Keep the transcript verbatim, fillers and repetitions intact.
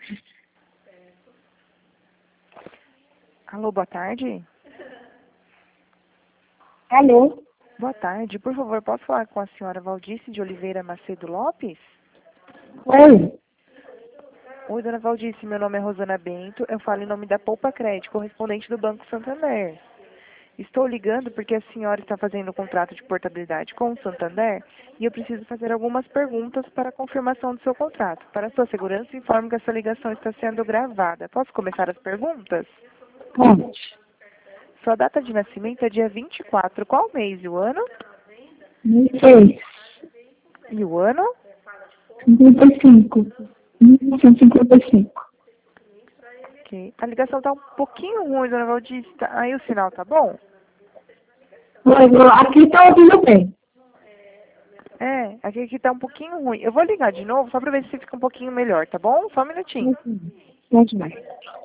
Alô, boa tarde. Alô? Boa tarde. Por favor, posso falar com a senhora Valdice de Oliveira Macedo Lopes? Oi? Oi, dona Valdice. Meu nome é Rosana Bento. Eu falo em nome da Poupa Crédito, correspondente do Banco Santander. Estou ligando porque a senhora está fazendo um contrato de portabilidade com o Santander e eu preciso fazer algumas perguntas para a confirmação do seu contrato. Para sua segurança, informo que essa ligação está sendo gravada. Posso começar as perguntas? Pode. Sua data de nascimento é dia vinte e quatro. Qual mês e o ano? Não sei. E o ano? cinquenta e cinco. mil novecentos e cinquenta e cinco. Ok. A ligação está um pouquinho ruim, dona Valdice. Tá- Aí o sinal tá bom? Oi, aqui tá ouvindo bem. É, aqui, aqui tá um pouquinho ruim. Eu vou ligar de novo só para ver se fica um pouquinho melhor, tá bom? Só um minutinho. Pode mais.